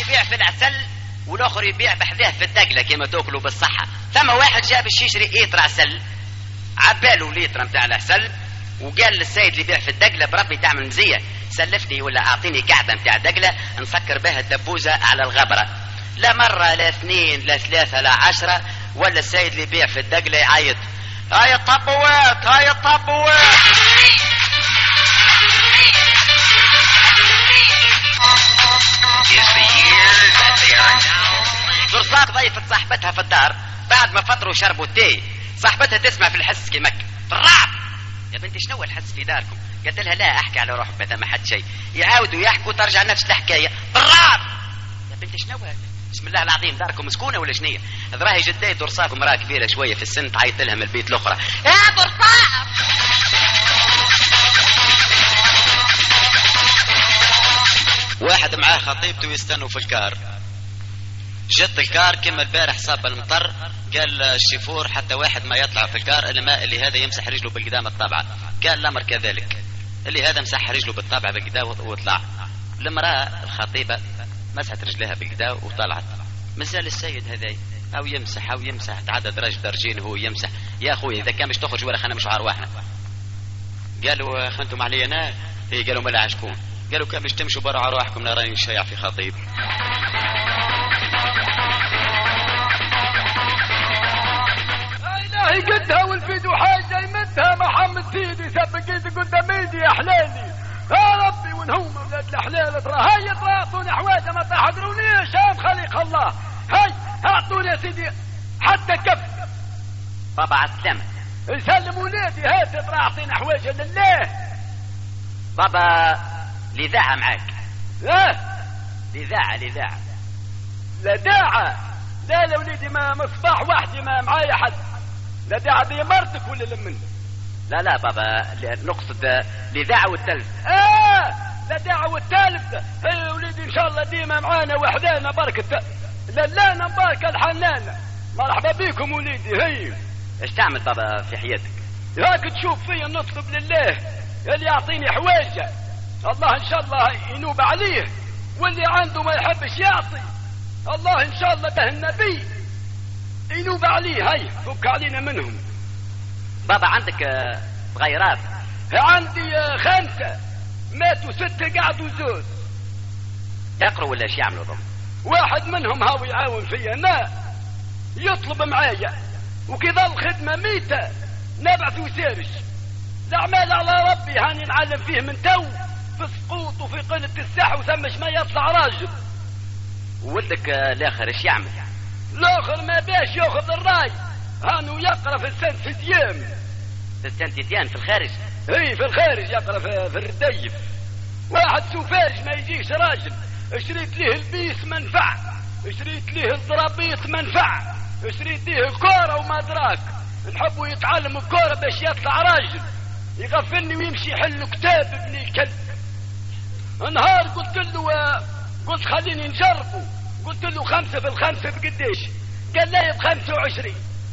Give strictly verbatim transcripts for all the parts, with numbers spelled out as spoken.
يبيع في العسل والاخر يبيع بحذاه في الدقله كما تاكلوا بالصحه. ثم واحد جاب باش يشري لتر عسل، عباله لتر نتاع العسل وقال للسيد اللي يبيع في الدقله بربي تعمل مزيه سلفني ولا اعطيني كعبه نتاع دقله نسكر بها الدبوزه على الغبره. لا مره لا اثنين لا ثلاثه لا عشره، ولا السيد اللي يبيع في الدقله يعيط هاي الطبوات هاي الطبوات. زرصاق ضيفت صاحبتها في الدار بعد ما فطروا وشربوا التي. صاحبتها تسمع في الحس كيمك بالرعب. يا بنتي شنو الحس في داركم؟ قالت لها لا احكي على روحك ما حد شيء. يعاودوا يحكوا ترجع نفس الحكايه بالرعب. يا بنتي شنو بسم الله العظيم داركم مسكونه ولا شنيه؟ ذراهي جداي درصاق امراه كبيره شويه في السن تعيط لها من البيت الاخرى يا درصاق. واحد معاه خطيبته يستنوا في الكار. جت الكار كما البارح صاب المطر، قال الشيفور حتى واحد ما يطلع في الكار الا ما اللي هذا يمسح رجله بالقدام الطابعه. قال الامر كذلك، اللي هذا مسح رجله بالطابعه بالقدام وطلع. المراه الخطيبه مسحت رجلها بالقدا وطلعت. مازال السيد هذا او يمسح او يمسح تعدى درج درجين هو يمسح. يا اخوي اذا كان مش تخرج ولا خلينا مش عرواحنا. قالوا خنتم علي انا؟ ايه قالوا ملا عشكون؟ قالوا كان مش تمشوا برا عرواحكم لا راني شيع في خطيب. الهي قدها والفيديو حاجه يمدها محمد سيدي سبق ايدي قدام ايدي يا حلالي يا ربي. ونهم اولاد الحلال ترى هيا ترى اعطوني حواجه ما تحضرونيش شاف خليق الله. هاي اعطوني يا سيدي حتى كف. بابا على السلامه. سلم ولادي هات ترى اعطينا حواجه لله. بابا الاذاعه معاك. اه الاذاعه الاذاعه. لا داعه لا لا وليدي ما مصباح وحدي ما معايا حد. لا داعه دي مرتك ولا لمن؟ لا لا بابا نقصد الاذاعه والتلف. اه لا داعه والتلف. هي وليدي ان شاء الله ديما معانا وحدانا بركه للانا مباركه الحنانه. مرحبا بكم وليدي. هي ايش تعمل بابا في حياتك؟ هاك تشوف فيا نطلب لله اللي يعطيني حواجه الله ان شاء الله ينوب عليه، واللي عنده ما يحبش يعطي الله ان شاء الله به النبي ينوب عليه. هاي فك علينا منهم. بابا عندك صغيرات؟ عندي خمسة ماتوا ستة قعدوا زوز. يقروا ولا ايش يعملوا ضم؟ واحد منهم هاو يعاون فيا انا يطلب معايا وكذا الخدمة ميتة نبعث وسيرش. الاعمال على ربي هاني نعلم فيه من تو في سقوط وفي قلة السح وثمش ما يطلع راجل. وولدك الاخر ايش يعمل؟ الاخر ما باش ياخذ الراي هانو يقرا في السنتيتيان. في السنتيتيان في الخارج؟ اي في الخارج يقرا في, في الرديف. واحد سوفارج ما يجيش راجل شريت ليه البيس منفع، شريت ليه الزرابيط منفع، شريت ليه الكوره وما دراك. نحبوا يتعلم الكوره باش يطلع راجل يغفلني ويمشي يحل كتاب ابن كلب. نهار قلت له قلت خليني نجربه، قلت له خمسة في الخمسة بقديش؟ قال لا بخمسة وعشرين.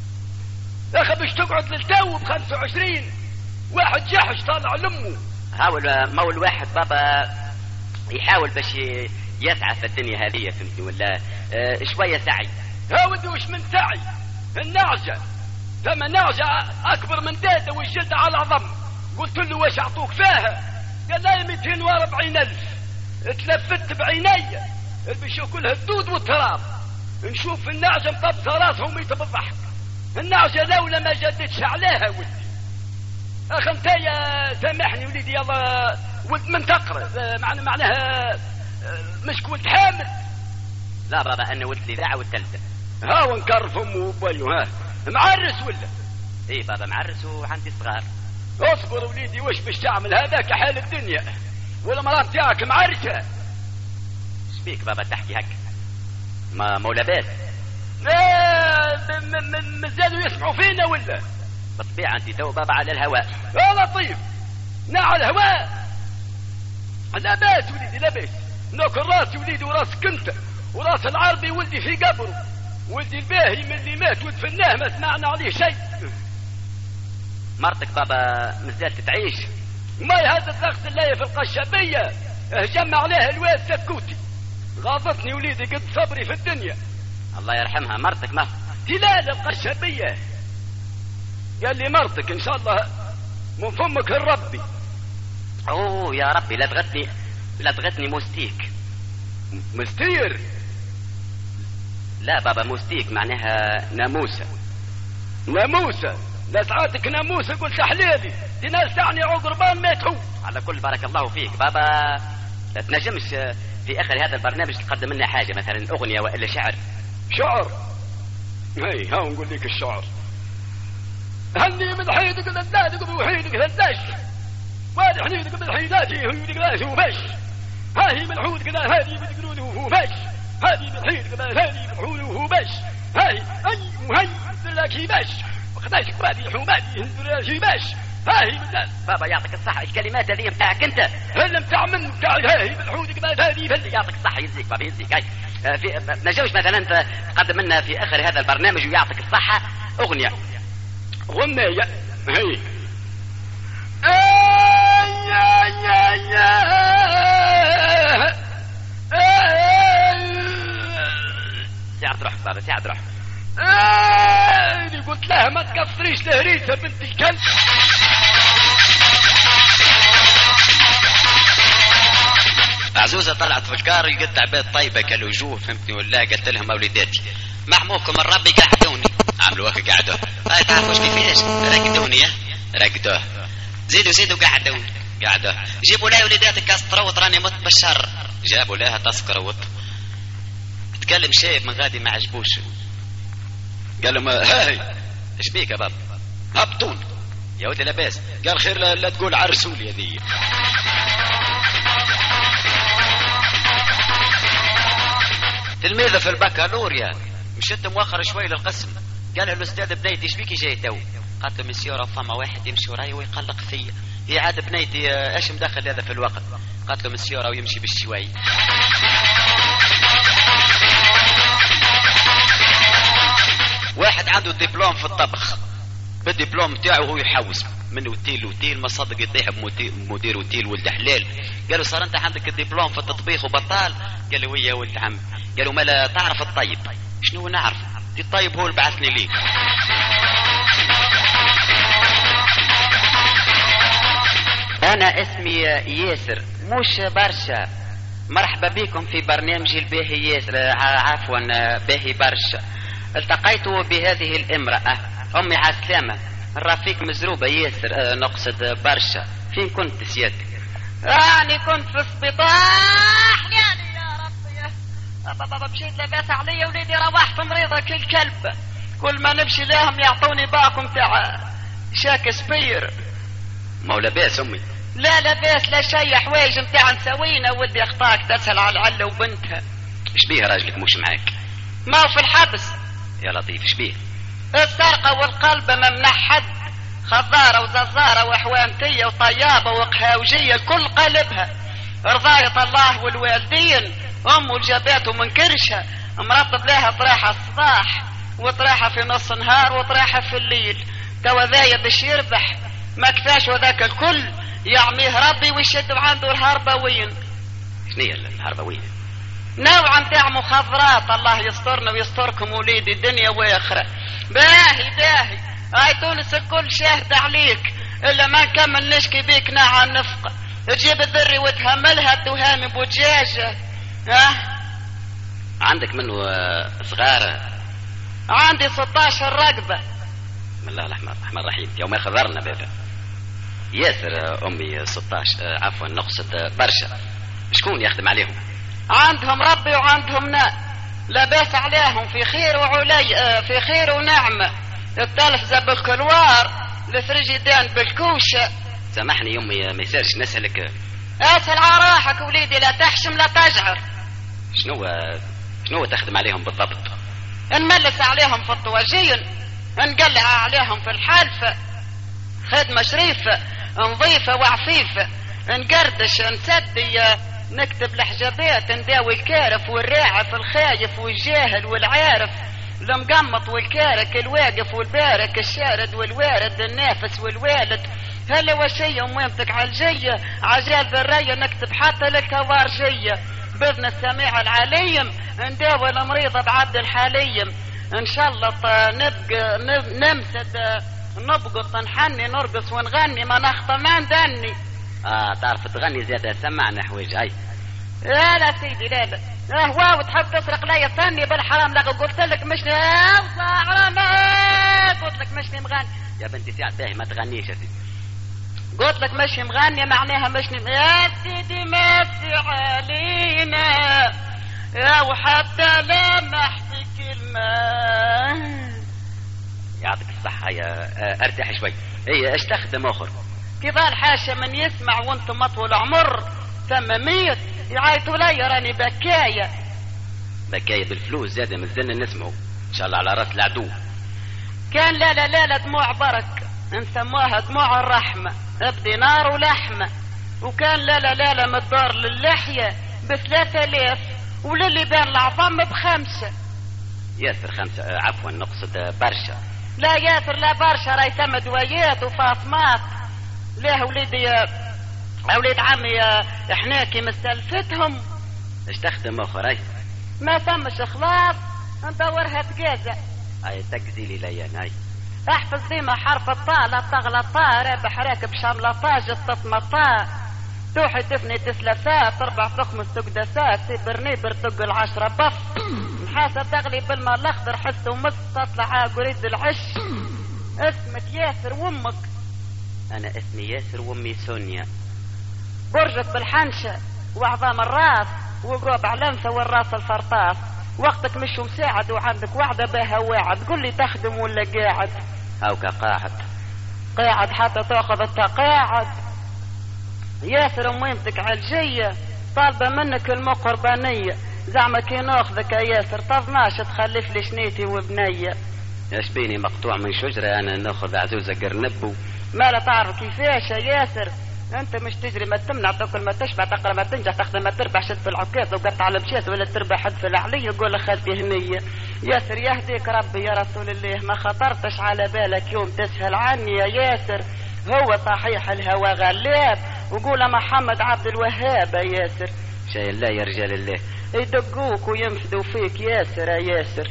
يا اخي باش تقعد للتو بخمسة وعشرين؟ واحد جحش طالع لامه. حاول ما هو الواحد بابا يحاول باش يسعى في الدنيا هذه فهمتني ولا اه شوية سعي. ها ودي وش من سعي؟ النعجة ثم نعجة أكبر من دادة والجلد على عظم. قلت له واش أعطوك فيها؟ قال لا مئتين وأربعين ألف. تلفت بعيني باش ياكلها الدود والتراب. نشوف النعجة مطبسة راسها وميتة بالضحك. النعجة لولا ما جدتش عليها ولدي. أخ أنت يا سامحني وليدي يلا ولد من تقرأ معنى معناها مش ولد حامل. لا بابا أنا ولد الإذاعة والتلفزة. ها ونكرف أمه وبيه. ها معرس ولا؟ إيه بابا معرس وعندي صغار. اصبر وليدي وش باش تعمل هذاك حال الدنيا ولا مرات تاعك معركة. ايش بيك بابا تحكي هك؟ ما مولابات؟ ايه مازالوا يسمعوا فينا ولا؟ بالطبيعة انت تو بابا على الهواء. يا لطيف نا على الهواء. لا باس وليدي لا باس. ناكل راسي وليدي وراسك انت وراس العربي ولدي في قبره. ولدي الباهي من اللي مات ودفناه ما سمعنا عليه شيء. مرتك بابا مازالت تعيش؟ ما هذا الضغط اللي في القشابية جمع عليها الواد سكوتي. غاضتني وليدي قد صبري في الدنيا. الله يرحمها مرتك ما هلال القشبية قال لي مرتك ان شاء الله من فمك الربي. اوه يا ربي لا تغتني لا تغتني موستيك. مستير؟ لا بابا موستيك معناها ناموسة. ناموسة؟ لا ساعاتك ناموسة قلت حليلي دي ناس تعني عقربان ما يتحو. على كل بارك الله فيك بابا. لا تنجمش في اخر هذا البرنامج تقدم لنا حاجة مثلا اغنية والا شعر؟ شعر؟ هاي ها نقول لك الشعر. هني من حيدك لذاتك وحيدك لذاش وادي حنيدك من حيداتي هيدك لا وفاش هاهي من حودك لا هادي من قرود وفاش هادي من حيدك لا هادي من حود وفاش هاي اي وهي دلاكي باش وقداش وادي حومادي دلاكي باش هاهي من ذات. بابا يعطيك الصحة الكلمات هذه متاعك انت. هل متاع من متاعك هاهي من حودك لا هادي فلي. يعطيك الصحة يزيك بابا يزيك. هاي في نجوش مثلا انت تقدم لنا في اخر هذا البرنامج ويعطيك الصحة اغنية. غنية هي ساعد روحك بابا ساعد روحك. ايه قلت لها ما تقصريش لهريسة بنت الكلب. عزوزة طلعت في الكار لقيت عباد طيبة كالوجوه فهمتني ولا قلت لهم اوليداتي محموكم الربي قعدوني عملوا هكا قعدوه. هاي تعرفوش كيفاش رقدوني رقدوه زيدوا زيدوا قعدوني قعدوه. جيبوا لها وليداتك كاس طروط راني مت بالشر. جابوا لها تسكروط. تكلم شايب من غادي ما عجبوش قال لهم هاي ايش بيك يا بابا هبطون يا ودي لاباس. قال خير لا, لا تقول عرسولي هذه. تلميذة في البكالوريا مشيت مؤخر شوي للقسم. قال الاستاذ بنيتي ايش بيكي جاي تو؟ قالت له مسيورة فما واحد يمشي وراي ويقلق فيا. هي عاد بنيتي ايش مدخل هذا في الوقت؟ قالت له مسيورة ويمشي بالشوي. واحد عنده دبلوم في الطبخ بالدبلوم تاعه وهو يحوس من وتيل وتيل ما صدق يطيح بمدير وتيل ولد حلال. قالوا صار انت عندك الدبلوم في التطبيخ وبطال؟ قال له ويا ولد عم. قالوا ما لا تعرف الطيب. شنو نعرف؟ الطيب هو اللي بعثني ليك. انا اسمي ياسر مش برشا. مرحبا بكم في برنامج الباهي ياسر عفوا باهي برشا. التقيت بهذه الامرأة امي عسلامة الرفيق مزروبة ياسر أه نقصد برشا. فين كنت سيادتك؟ راني كنت في السبيطاح يعني يا ربي يا بابا مشيت لاباس عليا وليدي روحت مريضة كالكلب. كل ما نمشي لهم يعطوني باكم تاع شاكسبير. ما لاباس امي؟ لا لاباس لا شي حوايج متاع نسوينا ودي اخطاك تسهل على العلة وبنتها. ايش بيها راجلك مش معاك؟ ما هو في الحبس. يا لطيف ايش بيه؟ السرقة والقلب ممنح حد. خضارة وززارة وحوانتية وطيابة وقهاوجية كل قلبها. رضاية الله والوالدين أم الجبات ومن كرشها مرتب لها طريحة الصباح وطريحة في نص نهار وطريحة في الليل. توا ذايا باش يربح ما كفاش وذاك الكل يعميه ربي ويشد عنده الهربوين. شنية الهربوين؟ نوع متاع مخدرات. الله يسترنا ويستركم وليدي الدنيا واخره. باهي باهي هاي تونس الكل شاهد عليك الا ما نكمل نشكي بيك ناع النفقه. تجيب الذري وتهملها تهامي بوجاجه. ها عندك منه صغار؟ عندي ستاشر رقبه. بسم الله الرحمن الرحيم. يوم ما خضرنا بابا ياسر امي ستاشر عفوا نقصد برشا. شكون يخدم عليهم؟ عندهم ربي وعندهم ناء لاباس عليهم في خير وعلي في خير ونعمة. التلفزة بالكلوار الفريجيدان بالكوشة. سامحني يمي ما يصيرش نسألك. اسأل على راحك وليدي لا تحشم لا تجعر. شنو شنو تخدم عليهم بالضبط؟ نملس عليهم في الطواجين نقلع عليهم في الحالفة. خدمة شريفة نظيفة وعفيفة. نقردش نسدي نكتب الحجابات نداوي الكارف والراعف الخايف والجاهل والعارف المقمط والكارك الواقف والبارك الشارد والوارد النافس والوالد. هلا وشية وميمتك على الجية عجال بالرية نكتب حتى للكوارجية. باذن السميع العليم نداوي المريض بعبد الحليم ان شاء الله. نبقى نمسد نبقط نحني نرقص ونغني ما نخطى ما ندني. اه تعرف تغني زيادة، سمعنا حوايج. هاي لا لا سيدي لا لا هو وتحب تسرق لي ثاني بالحرام. لقى قلت لك مشني حرام، قلت لك مشني مغني يا بنتي ساعة باهي ما تغنيش يا سيدي. قلت لك مشي مغني معناها مشني يا سيدي ماشي علينا يا وحتى لمحت كلمة. يعطيك الصحة يا ارتاح شوي. اي ايش تخدم اخر؟ كذا الحاشا من يسمع وانت مطول عمر ثم ميت يعيطوا لي راني بكاية. بكاية بالفلوس زيادة من الزن نسمعوا ان شاء الله على راس العدو. كان لا لا لا لا دموع برك نسموها دموع الرحمة بدينار ولحمة. وكان لا لا لا لا متدار للحية بثلاثة آلاف وللي بان العظام بخمسة. ياسر خمسة آه عفوا نقصد برشا. لا ياسر لا برشا راي ثم دويات وفاطمات. لا وليدي وليد عمي حناكي مستلفتهم. ايش تخدم اخر؟ اي ما ثمش خلاص ندورها تجازة. اي تجزي لي ليان. اي احفظ ديما حرف الطاء لا تغلطا رابح راكب شملطا جصة مطا توحي تفني تسلفا تربع تخمس تقدسا سيبرني برتق العشرة بف نحاسة تغلي بالماء الاخضر حس ومس تطلع قريد العش. اسمك ياسر وامك؟ انا اسمي ياسر وامي سونيا. برجك بالحنشة وعظام الراس وقروب علنسة والراس الفرطاس. وقتك مش مساعد وعندك وعدة بها واعد. قل لي تخدم ولا قاعد؟ هاوكا قاعد. قاعد حتى تاخذ التقاعد. ياسر ميمتك علجية طالبة منك المقربانية. زعما كي ناخذك يا ياسر تظناش تخلف لي شنيتي وبنية. ايش بيني مقطوع من شجرة انا ناخذ عزوزة قرنب؟ ما لا تعرف كيفاش يا ياسر انت مش تجري ما تمنع تاكل ما تشبع تقرا ما تنجح تخدم ما تربح شد في العكاز وقطع المشات ولا تربح حد في العلي يقول خالتي هنيه. ياسر يهديك ربي يا رسول الله ما خطرتش على بالك يوم تسهل عني يا ياسر. هو صحيح الهوى غلاب وقول محمد عبد الوهاب يا ياسر. شاي الله يا رجال الله يدقوك وينفدوا فيك ياسر يا ياسر.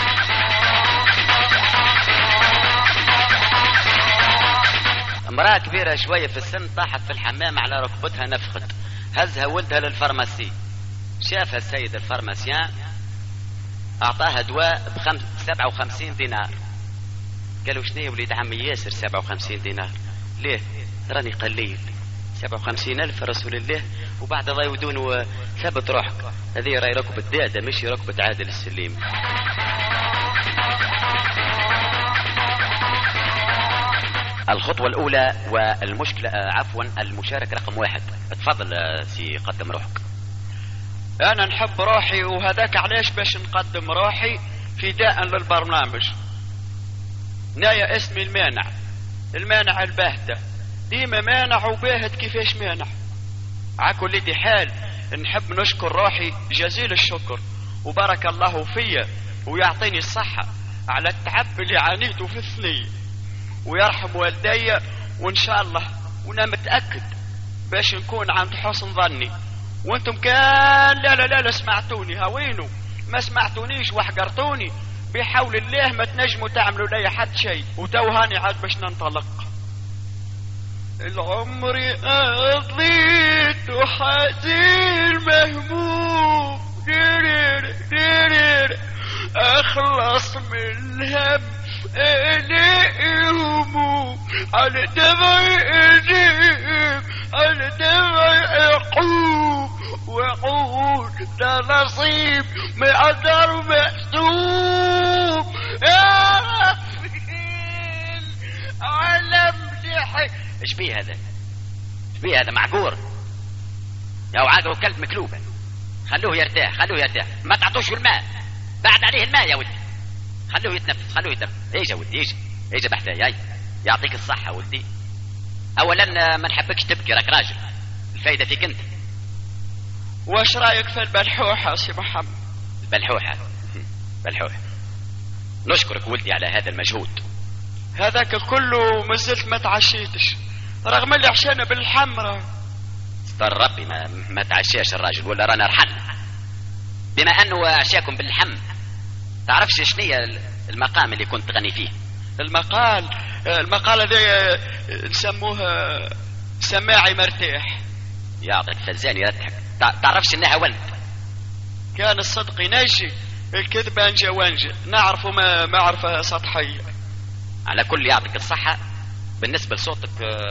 امرأة كبيرة شوية في السن طاحت في الحمام على ركبتها نفخت. هزها ولدها للفارماسي. شافها السيد الفارماسيان اعطاها دواء بخمس سبعة وخمسين دينار. قالوا شنو يا وليد عمي ياسر سبعة وخمسين دينار؟ ليه؟ راني قليل سبعة وخمسين الف رسول الله وبعد ضيودون وثبت روحك. هذه راي ركبة دادة مش ركبة عادل السليم. الخطوة الأولى والمشكلة عفوا المشاركة رقم واحد. تفضل سي قدم روحك. أنا نحب روحي وهذاك علاش باش نقدم روحي فداء للبرنامج. نايا اسمي المانع. المانع الباهتة ديما مانع وباهت كيفاش مانع. عكلتي حال نحب نشكر روحي جزيل الشكر وبارك الله فيا ويعطيني الصحة على التعب اللي عانيته في الثنية ويرحم والدي وان شاء الله وانا متأكد باش نكون عند حسن ظني. وانتم كان لا لا لا, لا سمعتوني هوينوا ما سمعتونيش وحقرتوني. بحول الله ما تنجموا تعملوا لي حد شيء. وتوهاني عاد باش ننطلق. العمر قضيت وحزين مهموم ديرير ديرير اخلص من الهم الاقي هموم على دمعي اجيب على دمعي اقوم واقول ده نصيب مقدر محسوب يا علم لحي. ايش بيه هذا؟ ايش بيه هذا معقور؟ يا وعاقه كلب مكلوبه. خلوه يرتاح خلوه يرتاح ما تعطوش الماء. بعد عليه الماء يا ولدي. خلوه يتنفس خلوه يتنفس. ايش يا ولدي ايش ايش بحثي هاي. يعطيك الصحه ولدي. اولا ما نحبكش تبكي راك راجل. الفايده فيك انت. واش رايك في البلحوحه سي محمد؟ البلحوحه بلحوحه. نشكرك ولدي على هذا المجهود. هذاك كله مازلت ما تعشيتش رغم اللي عشانه بالحمرة. استر ربي ما, ما تعشاش الراجل ولا رانا رحلنا. بما انه عشاكم باللحم، تعرفش شنية المقام اللي كنت تغني فيه؟ المقال المقال هذا نسموه سماعي مرتاح. يعطيك فزان يرتحك. تعرفش انها ولد؟ كان الصدق ينجي، الكذب انجا وانجا، نعرفه ما معرفة سطحية. على كل يعطيك الصحة. بالنسبة لصوتك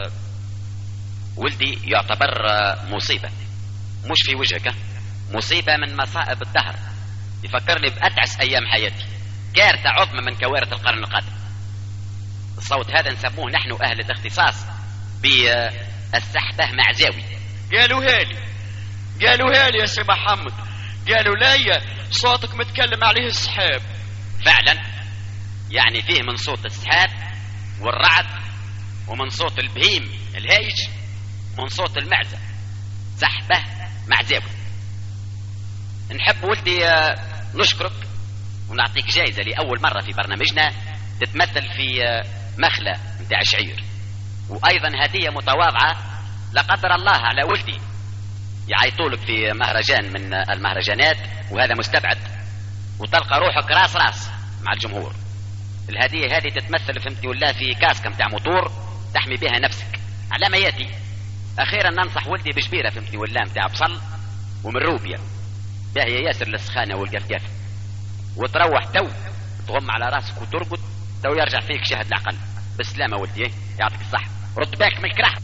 ولدي يعتبر مصيبة، مش في وجهك، مصيبة من مصائب الدهر، يفكرني بأتعس أيام حياتي، كارثة عظمى من كوارث القرن القادم. الصوت هذا نسموه نحن أهل الاختصاص بالسحبة معزاوي. قالوا هالي قالوا هالي يا سي محمد، قالوا لي صوتك متكلم عليه السحاب. فعلا، يعني فيه من صوت السحاب والرعد، ومن صوت البهيم الهايج، ومن صوت المعزة، سحبة معزاوي. نحب ولدي نشكرك ونعطيك جائزة لأول مرة في برنامجنا تتمثل في مخلة متاع شعير، وأيضا هدية متواضعة لا قدر الله على ولدي يعيطولك في مهرجان من المهرجانات وهذا مستبعد، وتلقى روحك راس راس مع الجمهور. الهدية هذه تتمثل فهمتني ولا في كاسكة متاع موتور تحمي بها نفسك على ما ياتي. أخيرا ننصح ولدي بشبيرة فهمتني ولا متاع بصل ومن روبيا باهي ياسر للسخانة والقفقاف، وتروح تو تغم على راسك وترقد تو يرجع فيك شهد العقل. بالسلامة ولدي، يعطيك الصحة، رد بالك من الكره.